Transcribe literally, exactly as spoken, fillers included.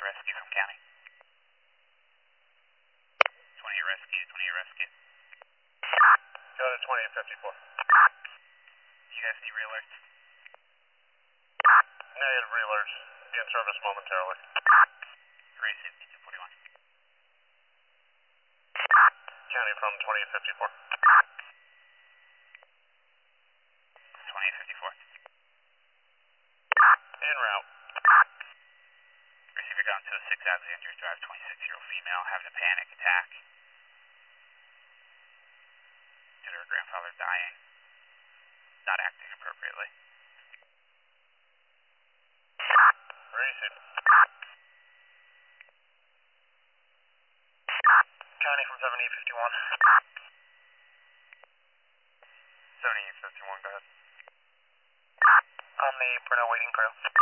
rescue from county. twenty-eight rescue, twenty-eight rescue. Go to twenty-eight fifty-four. You guys need re-alerts? Negative re-alerts. Be in service momentarily. Race safety two forty-one. County from twenty-eight fifty-four. twenty-eight fifty-four. En route. Receiver going to a six Alexandria Drive, twenty-six-year-old female having a panic attack. Due to her grandfather dying. Not acting appropriately. Receive. County from seventy-eight fifty-one. seventy-eight fifty-one, go ahead. On the Bruno waiting crew.